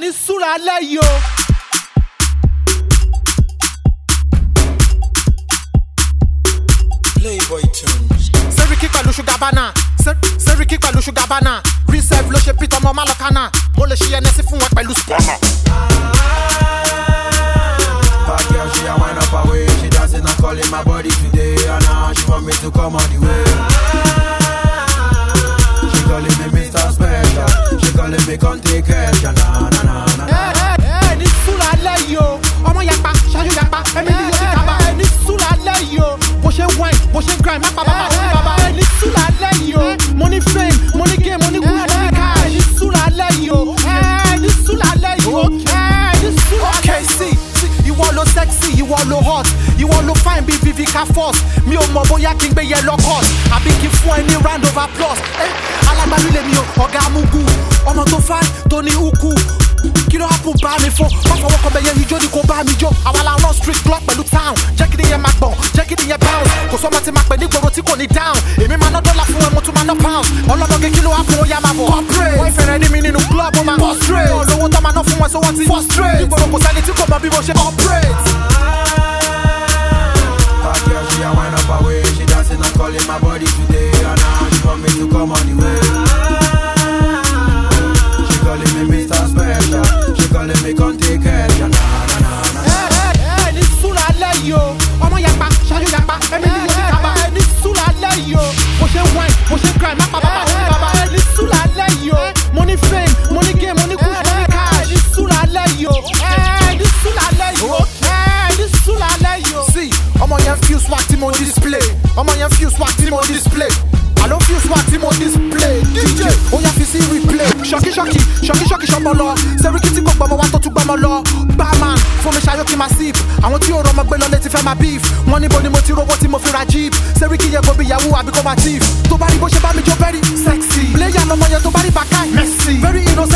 ní súra alẹ́ yìí o. Playboy tunes. Seriki pẹ̀lú sugar bana. Seriki pẹ̀lú sugar bana. Reserve ló ṣe pit ọmọ Malokana. Mo lè ṣe ẹnẹsí fún wọn pẹ̀lú spanner. Bad girl, she a wind up her way. She dancing and calling my body today. And now she want me to come all the way. She calling me Mr. Special. She calling me come take care. Na na na na. Ní súra alẹ́ yìí o. Ọmọ yapa, ṣáájú yapa, ẹ̀mí ni yóò ti kaba. Ní súra alẹ́ yìí o. Bó ṣe wine, bó ṣe grind, má pa bàbá òní bàbá. Ní súra alẹ́ yìí o. Mo ní fame, mo ní game, mo ní good, mo ní cash. Ní súra alẹ́ yìí o. Ní súra alẹ́ yìí o. Ní súra alẹ́ yìí o. Okay, see, ìwọ lo sexy, ìwọ lo hot, ìwọ lo fine bí Vivica Fox. Mi ò mọ̀ bóyá kí n gbé yellow cut, àbí kí n fún ẹ ní round of applause. Alágbàmí lèmi o, ọ̀gá amúgú, ọmọ tó fine, tó ní uku. Kí ló happen bá mi fún? Má fọwọ́ kan bẹ̀yẹ ijó ni kò bá mi jó. Àwa la run street club pẹ̀lú town. Jẹ́ kí ni yẹn máa gbọ̀n, jẹ́ kí ni yẹn bounce. Kò sọ́mọ tí máa pè ní gbòòrò tí kò ní down. Èmi máa ná dọ́là fún ẹ, mo tún máa ná pounds. Ọlọ́dọ̀gẹ́ kí ló happen ó yá máa bọ̀. Corporate. Wọ́n ìfẹ̀rẹ̀ ní mi nínú club ó máa prostrate. Olówó tó máa ná fún wọn sọ wọ́n ti frustrate. Ìgboro kò sẹ́ni tí kò mọ bí mo ṣe operate. Bad girl, she a wind up her way. She dancing and calling my body today. And now she want me to come on the way. She calling me Mr. Special. She calling me come take care. Na na na na. Ní súra alẹ́ yìí o. Ọmọ yapa, ṣáájú yapa, ẹ̀mí ni yóò ti kaba. Ní súra alẹ́ yìí o. Bó ṣe wine, bó ṣe grind, má pa bàbá òní bàbá. Ní súra alẹ́ yìí o. Mo ní fame, mo ní game, mo ní good, mo ní cash. Ní súra alẹ́ yìí o. Ní súra alẹ́ yìí o. Ní súra alẹ́ yìí o. See, ọmọ yẹn feel swag tí mo display. Ọmọ yẹn feel swag tí mo display. Àló feel swag tí mo display. DJ, ó yá fi sí replay. Ṣọ́kí ṣọ́mọ lọ. Seriki tí kò gbọmọ wá tó tún gbọmọ lọ. Barman, fún mi ṣayó kí n máa sip. Àwọn tí ò rọmọ gbé lọ létí fẹ́ máa beef. Wọ́n níbo ni mo ti rówó tí mo fi ra jeep. Seriki yẹ gobi yahoo àbí kò máa thief. Tó bá rí bó ṣe bá mi jó very sexy. Player lọmọ yẹn tó bá rí bàkàì. Messi, very innocent.